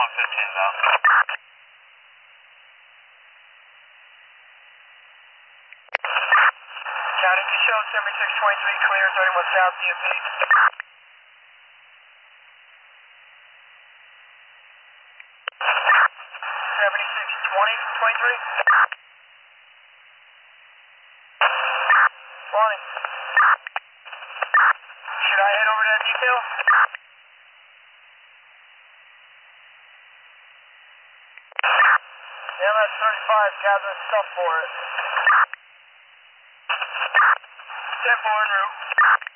15's out. County, you show 7623 clear, 31 South DMV. Morning. Should I head over to that detail? Yeah, that's 35, gathering stuff for it. 10-4 en route.